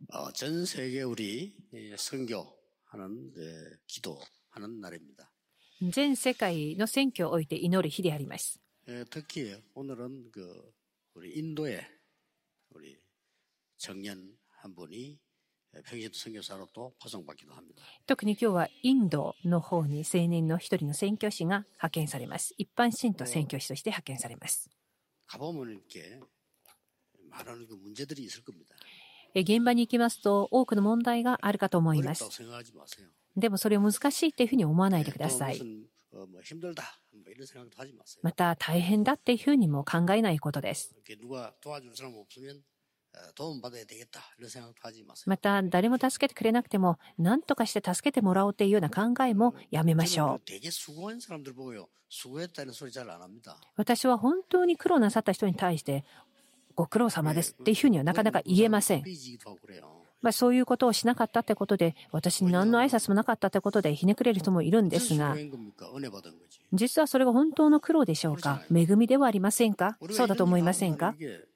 전 세계 우리 선교하는 기도하는 날입니다. 全世界の選挙を置いて祈る日であります。 특히 오늘은 우리 인도의 우리 청년 한 분이 평신도 선교사로 또 파송받기도 합니다. 特に今日はインドの方に青年の一人の宣教師が派遣されます。一般信徒宣教師として派遣されます。 가보면 이렇게 많은 문제들이 있을 겁니다. 現場に行きますと多くの問題があるかと思います。 생각하지 마세요. でもそれを難しいっていうふうに思わないでください。 힘들다 이런 생각도 하지 마세요. また大変だっていうふうにも考えないことです。 누가 도와줄 사람 없으면 도움 받아야 되겠다 이런 생각도 하지 마세요. また誰も助けてくれなくても何とかして助けてもらおうというような考えもやめましょう。 되게 수고한 사람들 보고요. 수고했다는 소리 잘 안 합니다. 私は本当に苦労なさった人に対してご苦労様ですっていうふうにはなかなか言えません。そういうことをしなかったってことで、私に何の挨拶もなかったってことでひねくれる人もいるんですが、実はそれが本当の苦労でしょうか？恵みではありませんか？そうだと思いませんか？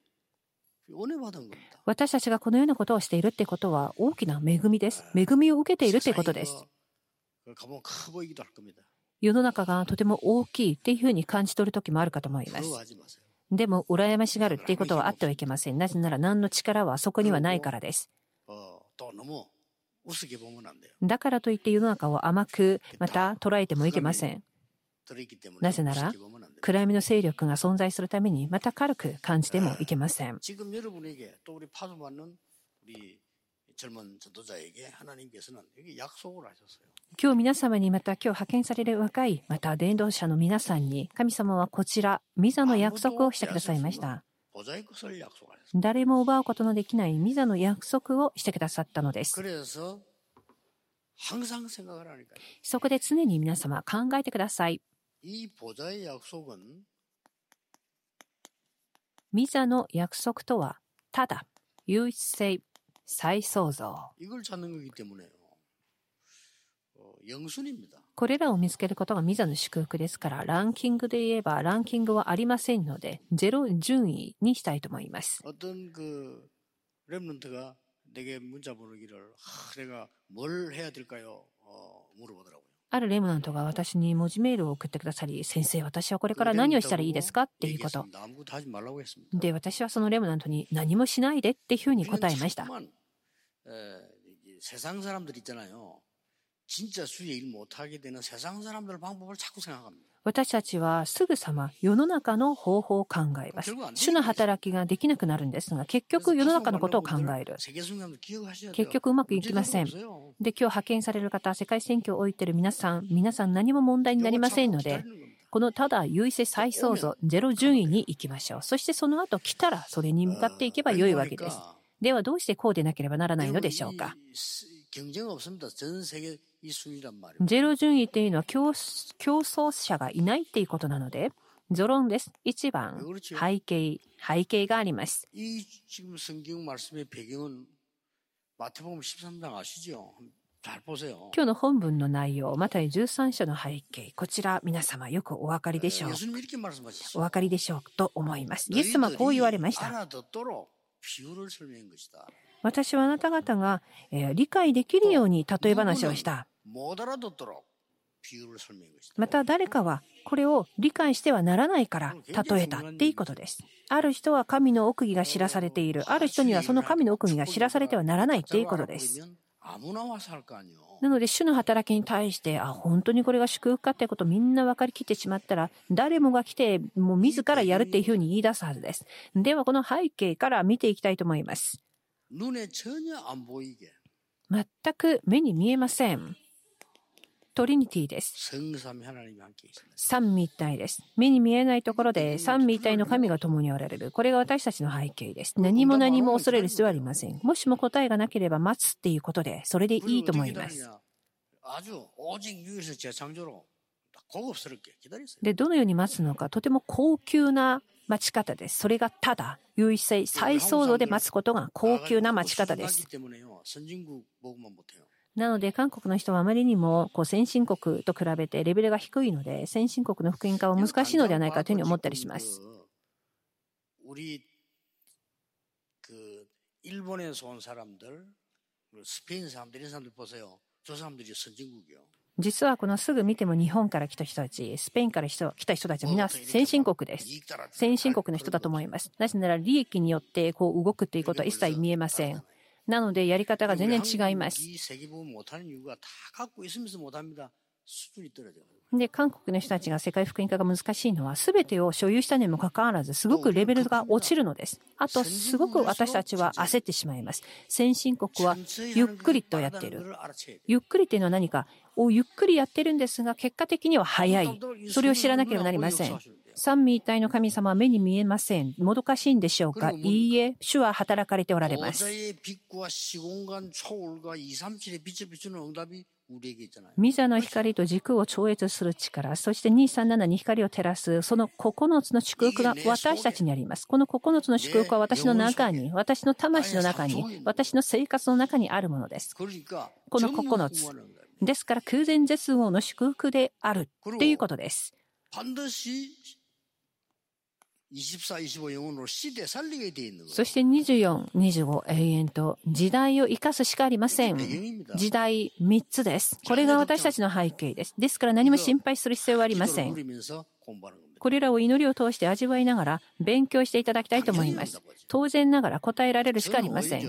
私たちがこのようなことをしているってことは大きな恵みです。恵みを受けているってことです。世の中がとても大きいっていうふうに感じ取る時もあるかと思います。でも羨ましがるっていうことはあってはいけません。なぜなら何の力はそこにはないからです。だからといって世の中を甘くまた捉えてもいけません。なぜなら暗闇の勢力が存在するためにまた軽く感じてもいけません。今日皆様にまた今日派遣される若いまた伝道者の皆さんに神様はこちら御座の約束をしてくださいました。誰も奪うことのできない御座の約束をしてくださったのです。そこで常に皆様考えてください。御座の約束とはただ唯一性再創造。これらを見つけることが御座の祝福ですから、ランキングで言えばランキングはありませんので、ゼロ順位にしたいと思います。あるレムナントが私に文字メールを送ってくださり、先生、私はこれから何をしたらいいですかっていうこと。で、私はそのレムナントに何もしないでっていうふうに答えました。私たちはすぐさま世の中の方法を考えます。主の働きができなくなるんですが、結局世の中のことを考える。結局うまくいきません。で、今日派遣される方、世界選挙を置いている皆さん何も問題になりませんので、このただ唯一再創造、ゼロ順位に行きましょう。そしてその後来たらそれに向かっていけば良いわけです。ではどうしてこうでなければならないのでしょうか。ゼロ順位っていうのは競争者がいないっていうことなので、ゾロンです。1番、背景があります。今日の本文の内容、マタイ13章の背景、こちら皆様よくお分かりでしょう。お分かりでしょうと思います。イエス様はこう言われました。私はあなた方が理解できるように例え話をした。また誰かはこれを理解してはならないから例えたっていうことです。ある人は神の奥義が知らされている。ある人にはその神の奥義が知らされてはならないっていうことです。なので主の働きに対して本当にこれが祝福かっていうことをみんな分かりきってしまったら誰もが来てもう自らやるっていうふうに言い出すはずです。ではこの背景から見ていきたいと思います。全く目に見えません。トリニティです。三位一体です。目に見えないところで三位一体の神が共におられる。これが私たちの背景です。何も恐れる必要はありません。もしも答えがなければ待つっていうことで、それでいいと思います。で、どのように待つのか、とても高級な待ち方です。それがただ、唯一性、再創造で待つことが高級な待ち方です。なので韓国の人はあまりにも先進国と比べてレベルが低いので先進国の福音化は難しいのではないかというふうに思ったりします。 実はこのすぐ見ても日本から来た人たち、スペインから来た人たちはみんな先進国です。先進国の人だと思います。なぜなら利益によってこう動くということは一切見えません。なのでやり方が全然違います。で、韓国の人たちが世界福音化が難しいのは、全てを所有したにもかかわらず、すごくレベルが落ちるのです。あと、すごく私たちは焦ってしまいます。先進国はゆっくりとやっている。ゆっくりというのは何かをゆっくりやってるんですが、結果的には早い。それを知らなければなりません。三位一体の神様は目に見えません。もどかしいんでしょうか。いいえ、主は働かれておられます。御座の光と時空を超越する力、そして237に光を照らす、その9つの祝福が私たちにあります。この9つの祝福は私の中に、私の魂の中に、私の生活の中にあるものです。この9つ。ですから空前絶後の祝福であるということです。そして24、25永遠と時代を生かすしかありません。時代3つです。これが私たちの背景です。ですから何も心配する必要はありません。これらを祈りを通して味わいながら勉強していただきたいと思います。当然ながら答えられるしかありません。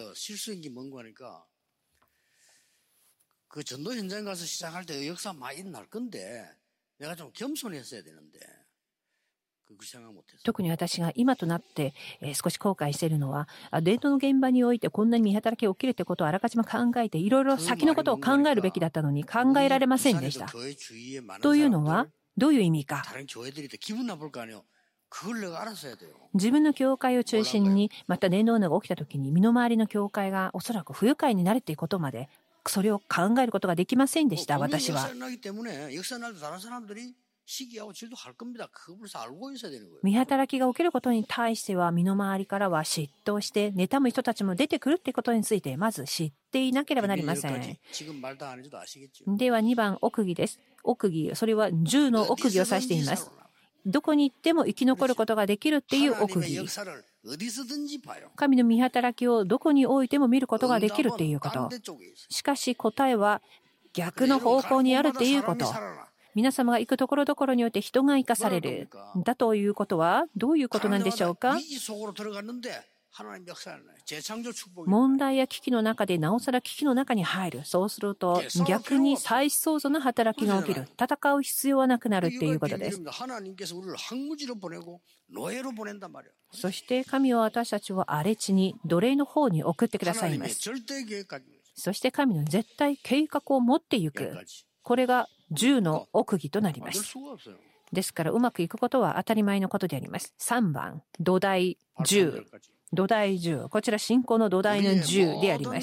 特に私が今となって少し後悔しているのは、伝統の現場においてこんなに見働きが起きるということをあらかじめ考えて、いろいろ先のことを考えるべきだったのに考えられませんでした。というのはどういう意味か。自分の教会を中心にまた伝道が起きたときに、身の回りの教会がおそらく不愉快になるということまで、それを考えることができませんでした。私は見働きが起きることに対しては、身の回りからは嫉妬して妬む人たちも出てくるということについてまず知っていなければなりません。では2番、奥義です。奥義、それは10の奥義を指しています。どこに行っても生き残ることができるっていう奥義。神の見働きをどこに置いても見ることができるっていうこと。しかし答えは逆の方向にあるっていうこと。皆様が行くところどころによって人が生かされる。だということはどういうことなんでしょうか。問題や危機の中でなおさら危機の中に入る。そうすると逆に再創造の働きが起きる。戦う必要はなくなるっていうことです。そして神は私たちを荒れ地に奴隷の方に送ってくださいます。そして神の絶対計画を持っていく。これが10の奥義となります。ですからうまくいくことは当たり前のことであります。3番、土台10。土台10。こちら信仰の土台の10であります。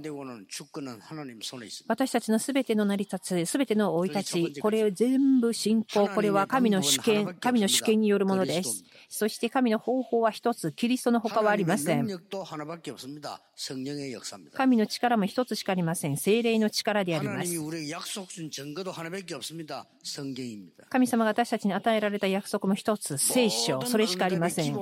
私たちのすべての成り立つ、すべての生い立ち、これを全部信仰、これは神の主権によるものです。そして神の方法は一つ、キリストの他はありません。神の力も一つしかありません。聖霊の力であります。神様が私たちに与えられた約束も一つ、聖書、それしかありません。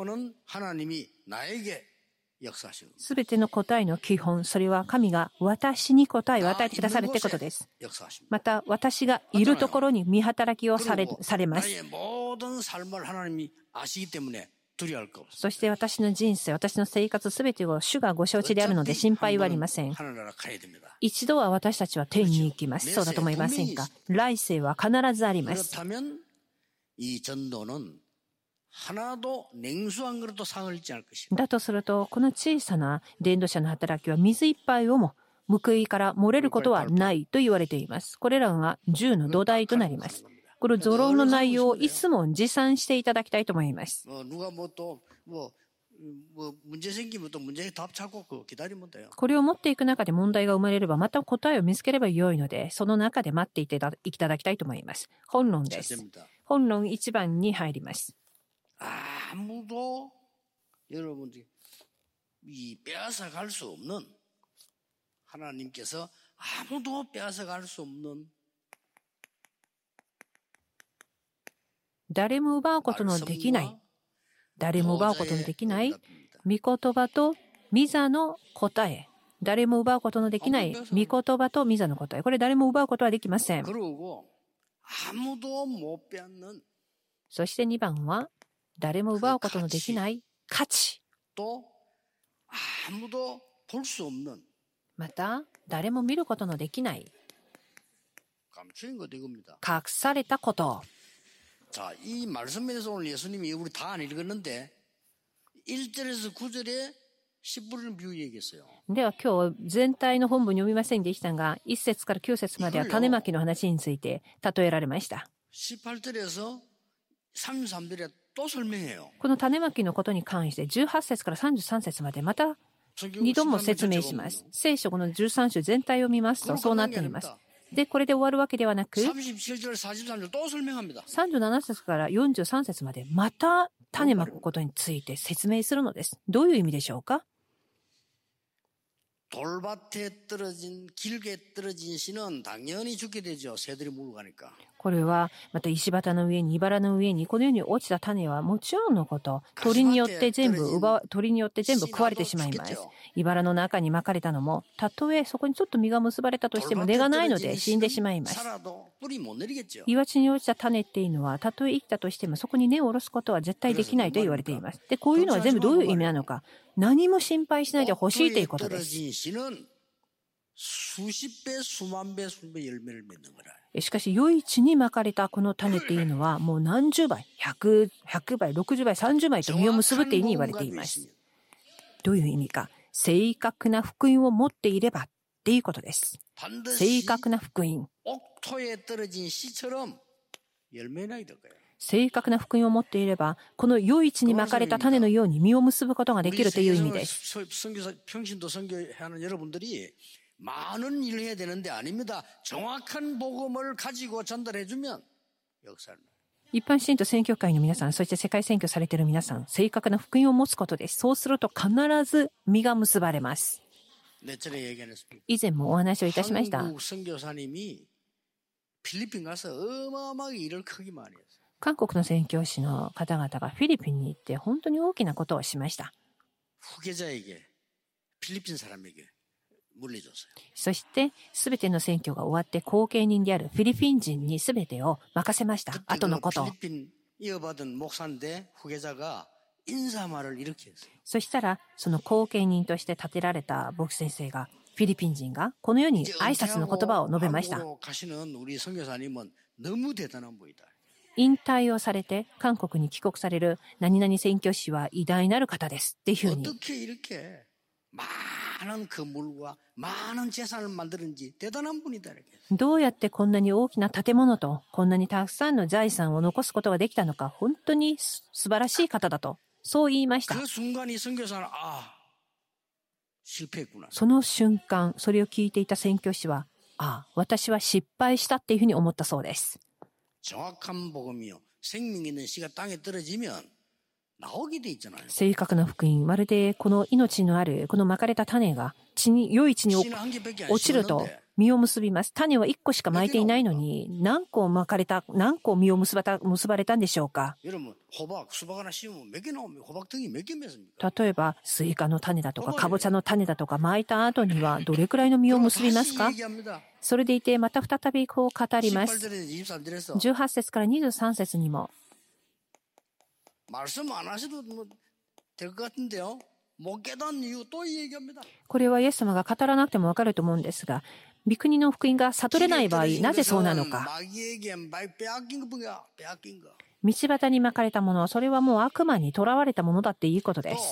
すべての答えの基本、それは神が私に答えを与えてくださるということです。また私がいるところに見働きをされます。そして私の人生、私の生活すべてを主がご承知であるので心配はありません。一度は私たちは天に行きます。そうだと思いませんか。来世は必ずあります。だとすると、この小さな伝道者の働きは水一杯をも報いから漏れることはないと言われています。これらが10の土台となります。このゾロの内容をいつも持参していただきたいと思います。これを持っていく中で問題が生まれればまた答えを見つければよいので、その中で待っていただきたいと思います。本論です。本論1番に入ります。誰も奪うことのできない。誰も奪うことのできない御言葉と御座の答え誰も奪うことのできない御言葉と御座の答え。これ誰も奪うことはできません。そして2番は、誰も奪うことのできない価値。また、誰も見ることのできない隠されたこと。 이 말씀에서 오늘 예수님이 우리 다 안 읽었는데 1절에서 9절에 씨 뿌리는 비유 얘기했어요. では今日全体の本文読みませんでしたが、1節から9節までは種まきの話について例えられました。 18절에서 33절에 또 설명해요. この種まきのことに関して18節から33節までまた2度も説明します。聖書この13章全体を見ますとそうなっています。で、これで終わるわけではなく、37節から43節までまた種まくことについて説明するのです。どういう意味でしょうか？ 돌밭에 떨어진 길게 떨어진 씨는 당연히 죽게 되죠. 새들이 물고 가니까. これはまた石畑の上に茨の上にこのように落ちた種はもちろんのこと鳥によって全部食われてしまいます。茨の中にまかれたのもたとえそこにちょっと実が結ばれたとしても根がないので死んでしまいます。岩地に落ちた種っていうのはたとえ生きたとしてもそこに根を下ろすことは絶対できないと言われています。で、こういうのは全部どういう意味なのか、何も心配しないでほしいということです。しかし良い地にまかれたこの種っていうのはもう何十倍、100倍、60倍、30倍と実を結ぶっていうふうに言われています。どういう意味か、正確な福音を持っていればっていうことです。正確な福音。正確な福音を持っていれば、この良い地にまかれた種のように実を結ぶことができるという意味です。 많은 일을 해야 되는데 아닙니다. 정확한 복음을 가지고 전달해주면 역사를. 一般信徒宣教会の皆さん、そして世界宣教されている皆さん、正確な福音を持つことです。そうすると必ず実が結ばれます。以前もお話をいたしました。韓国の宣教師の方々がフィリピンに行って本当に大きなことをしました。そして全ての選挙が終わって後継人であるフィリピン人に全てを任せました。後のことを。そしたらその後継人として立てられた牧師先生がフィリピン人がこのように挨拶の言葉を述べました。引退をされて韓国に帰国される何々宣教師は偉大なる方ですっていうふうに。どうやってこんなに大きな建物とこんなにたくさんの財産を残すことができたのか、本当に素晴らしい方だと、そう言いました。その瞬間、それを聞いていた宣教師は、私は失敗したっていうふうに思ったそうです。正確な福音、まるでこの命のあるこのまかれた種が良い地に落ちると実を結びます。種は1個しかまいていないのに何個まかれた、何個実を結ばれたんでしょうか。例えばスイカの種だとかかぼちゃの種だとかまいた後にはどれくらいの実を結びますか。それでいてまた再びこう語ります。18節から23節にもこれはイエス様が語らなくてもわかると思うんですが、御国の福音が悟れない場合、なぜそうなのか。道端にまかれたもの、それはもう悪魔に囚われたものだっていいことです。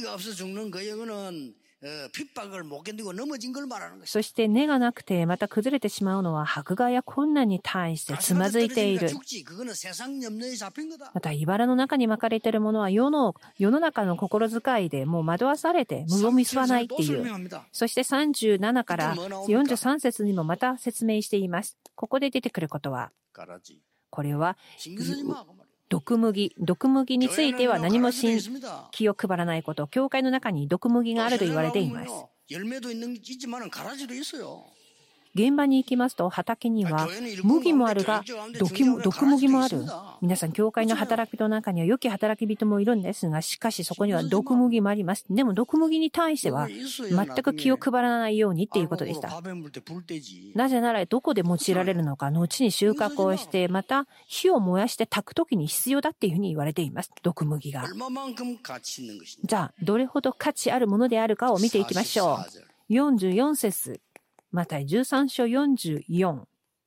そして根がなくてまた崩れてしまうのは迫害や困難に対してつまずいている。また茨の中に巻かれているものは世の中の心遣いでもう惑わされて実を結ばないっていう。そして37から43節にもまた説明しています。ここで出てくることは、これは毒麦については何も気を配らないこと。教会の中に毒麦があると言われています。 現場に行きますと畑には麦もあるが毒麦もある。皆さん、教会の働き人の中には良き働き人もいるんですが、しかしそこには毒麦もあります。でも毒麦に対しては全く気を配らないようにっていうことでした。なぜならどこで用いられるのか、後に収穫をして、また火を燃やして炊くときに必要だっていうふうに言われています。毒麦が。じゃあ、どれほど価値あるものであるかを見ていきましょう。44節。マタイ13章44。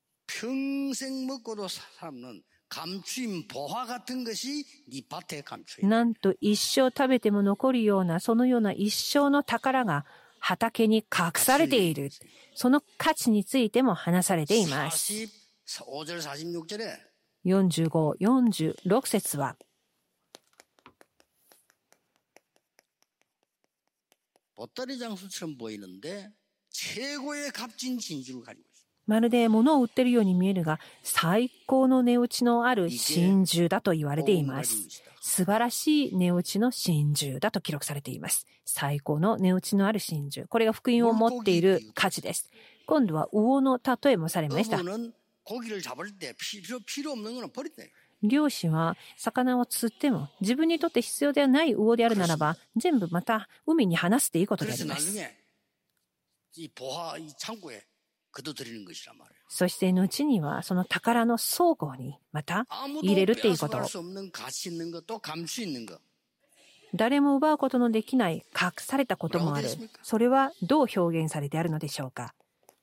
なんと一生食べても残るようなそのような一生の宝が畑に隠されている。その価値についても話されています。45、46節はまるで物を売っているように見えるが、最高の値打ちのある真珠だと言われています。素晴らしい値打ちの真珠だと記録されています。最高の値打ちのある真珠。これが福音を持っている価値です。今度は魚の例えもされました。漁師は魚を釣っても自分にとって必要ではない魚であるならば、全部また海に放すということであります。そして後にはその宝の倉庫にまた入れるということ。誰も奪うことのできない隠されたこともある。それはどう表現されてあるのでしょうか。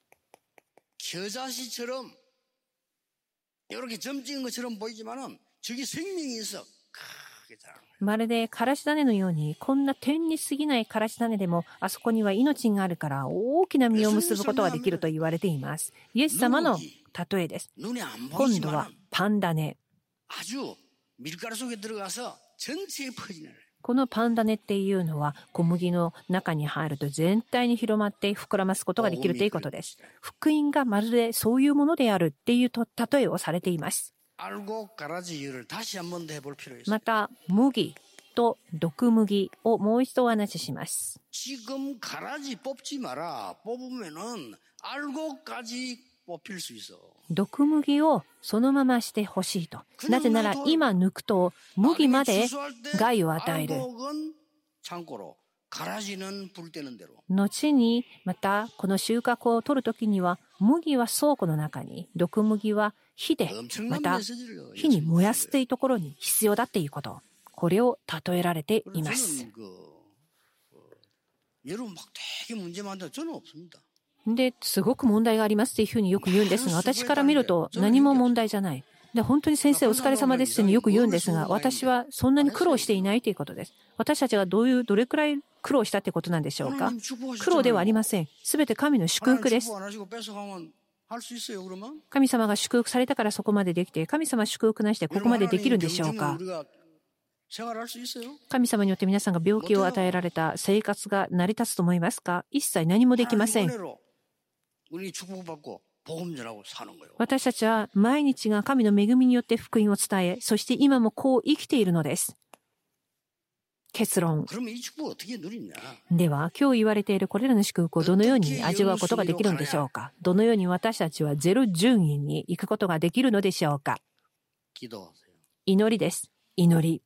まるでからし種のように、こんな点に過ぎないからし種でもあそこには命があるから大きな実を結ぶことができると言われています。イエス様の例えです。今度はパン種。このパン種っていうのは小麦の中に入ると全体に広まって膨らますことができるということです。福音がまるでそういうものであるっていう例えをされています。また麦と毒麦をもう一度お話しします。毒麦をそのまましてほしいと。なぜなら今抜くと麦まで害を与える。後にまたこの収穫を取るときには、麦は倉庫の中に、毒麦は火でまた火に燃やすというところに必要だっていうこと、これを例えられています。ですごく問題がありますというふうによく言うんですが、私から見ると何も問題じゃない。で、本当に先生お疲れ様ですとよく言うんですが、私はそんなに苦労していないということです。私たちがどれくらい苦労したということなんでしょうか。苦労ではありません。すべて神の祝福です。神様が祝福されたからそこまでできて、神様祝福なしでここまでできるんでしょうか。神様によって皆さんが病気を与えられた生活が成り立つと思いますか。一切何もできません。私たちは毎日が神の恵みによって福音を伝え、そして今もこう生きているのです。結論。では、今日言われているこれらの祝福をどのように味わうことができるのでしょうか。どのように私たちはゼロ順位に行くことができるのでしょうか。祈りです。祈り。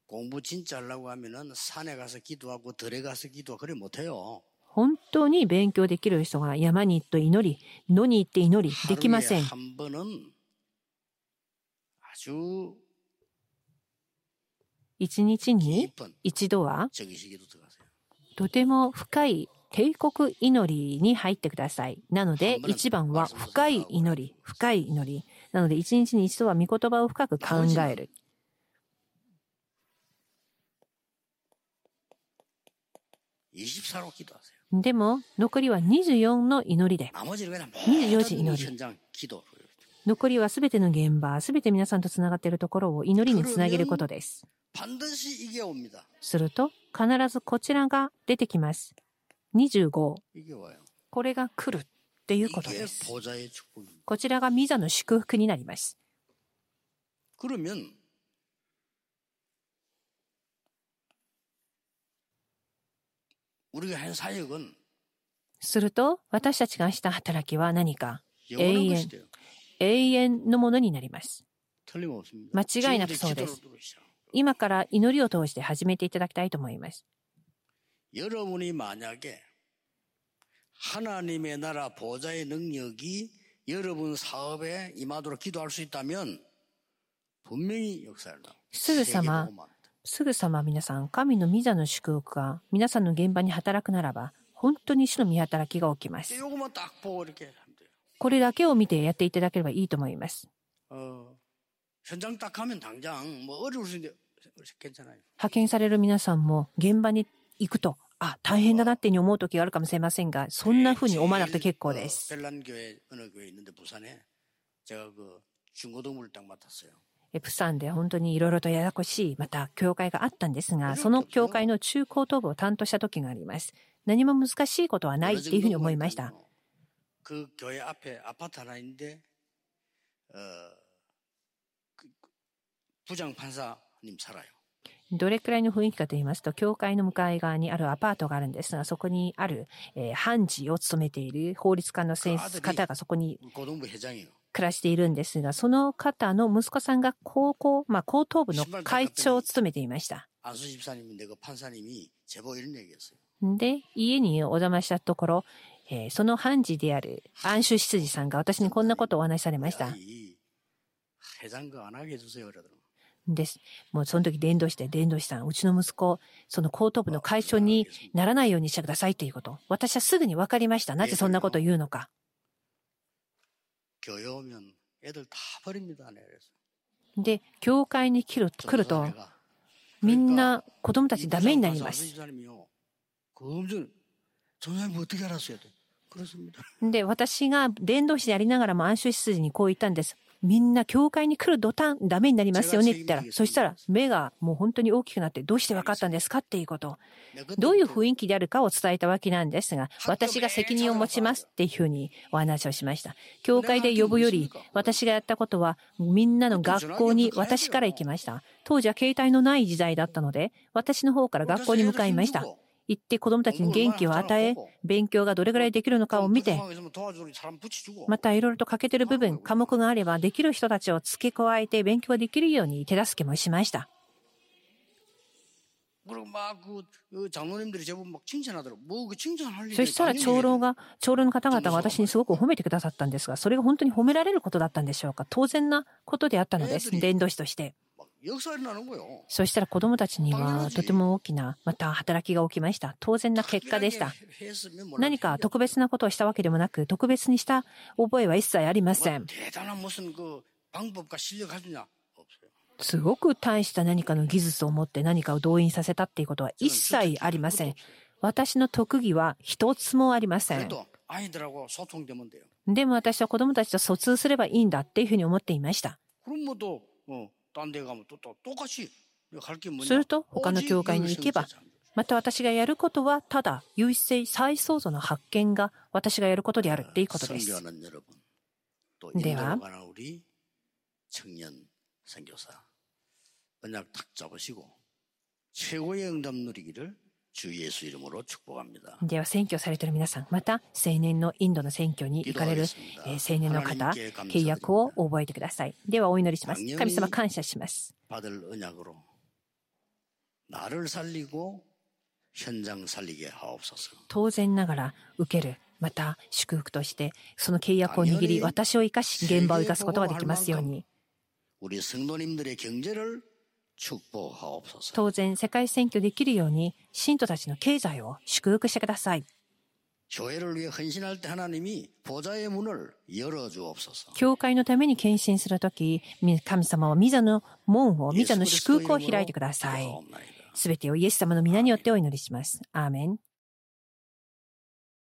本当に勉強できる人が山に行って祈り、野に行って祈り、できません。一日に一度はとても深い帝国祈りに入ってください。なので一番は深い祈り、深い祈り。なので一日に一度は御言葉を深く考える。でも残りは24の祈りで、24時祈り。残りはすべての現場、すべて皆さんとつながっているところを祈りにつなげることです。すると必ずこちらが出てきます。25。これが来るっていうことです。こちらが御座の祝福になります。すると私たちがした働きは何か。 永遠のものになります。間違いなくそうです。今から祈りを通して始めていただきたいと思います。 하나님의 나라 보좌의 능력이 여러분 사업에 임하도록 기도할 수 있다면 분명히 역사를 나. すぐさま皆さん、神の御座の祝福が皆さんの現場に働くならば、本当に主の御働きが起きます。これだけを見てやっていただければいいと思います。派遣される皆さんも現場に行くと、大変だなって思う時があるかもしれませんが、そんなふうに思わなくて結構です。プサンで本当にいろいろとややこしい、また教会があったんですが、その教会の中高等部を担当した時があります。何も難しいことはないっていうふうに思いました。どれくらいの雰囲気かと言いますと、教会の向かい側にあるアパートがあるんですが、そこにある、判事を務めている法律家の方がそこに暮らしているんですが、その方の息子さんが高等部の会長を務めていました。で、家にお邪魔したところ、その判事である安州執事さんが私にこんなことをお話しされました。です。もうその時伝道師さん、うちの息子、その高等部の会長にならないようにしてくださいということ。私はすぐに分かりました。なぜそんなことを言うのか。で、教会に来ると、みんな子供たちダメになります。で、私が伝道師でありながらも安州執事にこう言ったんです。みんな教会に来る途端ダメになりますよねって言ったら、そしたら目がもう本当に大きくなって、どうして分かったんですかっていうこと。どういう雰囲気であるかを伝えたわけなんですが、私が責任を持ちますっていうふうにお話をしました。教会で呼ぶより、私がやったことはみんなの学校に私から行きました。当時は携帯のない時代だったので、私の方から学校に向かいました。行って子供たちに元気を与え、勉強がどれぐらいできるのかを見て、またいろいろと欠けている部分、科目があればできる人たちを付け加えて勉強ができるように手助けもしました。そしたら長老の方々が私にすごく褒めてくださったんですが、それが本当に褒められることだったんでしょうか。当然なことであったのです、伝道師として。そしたら子供たちにはとても大きなまた働きが起きました。当然な結果でした。何か特別なことをしたわけでもなく、特別にした覚えは一切ありません。すごく大した何かの技術を持って何かを動員させたっていうことは一切ありません。私の特技は一つもありません。でも私は子供たちと疎通すればいいんだっていうふうに思っていました。すると他の教会に行けば、また私がやることはただ唯一性再創造の発見が私がやることであるっていうことです。ではでは選挙されている皆さん、また青年のインドの選挙に行かれる青年の方、契約を覚えてください。ではお祈りします。神様感謝します。当然ながら受ける、また祝福としてその契約を握り、私を生かし現場を生かすことができますように。当然世界選挙できるように信徒たちの経済を祝福してください。教会のために献身するとき、神様は御座の門を、御座の祝福を開いてください。すべてをイエス様の皆によってお祈りします。アーメン。